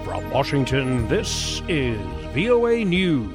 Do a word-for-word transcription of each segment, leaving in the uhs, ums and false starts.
From Washington, this is V O A News.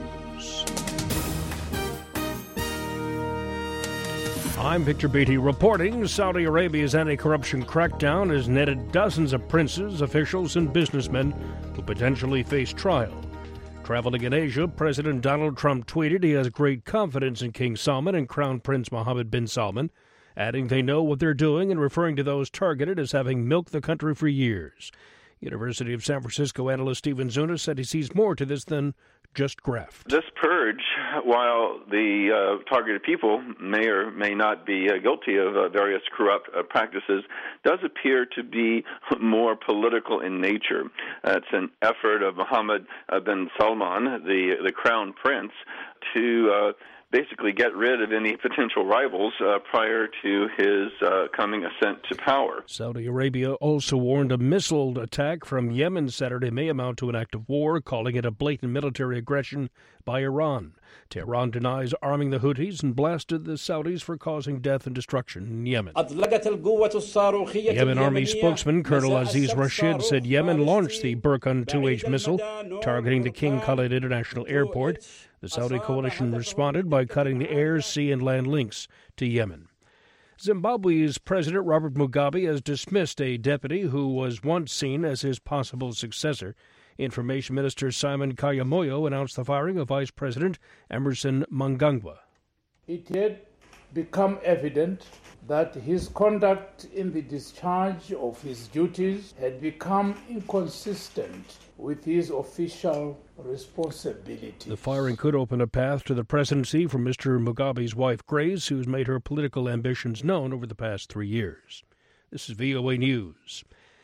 I'm Victor Beatty reporting. Saudi Arabia's anti-corruption crackdown has netted dozens of princes, officials, and businessmen who potentially face trial. Traveling in Asia, President Donald Trump tweeted he has great confidence in King Salman and Crown Prince Mohammed bin Salman, adding they know what they're doing and referring to those targeted as having milked the country for years. University of San Francisco analyst Stephen Zunas said he sees more to this than just graft. This purge, while the uh, targeted people may or may not be uh, guilty of uh, various corrupt uh, practices, does appear to be more political in nature. Uh, it's an effort of Mohammed uh, bin Salman, the, the crown prince, to uh, basically get rid of any potential rivals uh, prior to his uh, coming ascent to power. Saudi Arabia also warned a missile attack from Yemen Saturday may amount to an act of war, calling it a blatant military aggression by Iran. Tehran denies arming the Houthis and blasted the Saudis for causing death and destruction in Yemen. Yemen Army spokesman Colonel Aziz Rashid said Yemen launched the Burkan two H missile targeting the King Khalid International Airport. The Saudi coalition responded by cutting the air, sea, and land links to Yemen. Zimbabwe's President Robert Mugabe has dismissed a deputy who was once seen as his possible successor. Information Minister Simon Kayamoyo announced the firing of Vice President Emmerson Mnangagwa. It had become evident that his conduct in the discharge of his duties had become inconsistent with his official responsibilities. The firing could open a path to the presidency for Mister Mugabe's wife, Grace, who's made her political ambitions known over the past three years. This is V O A News.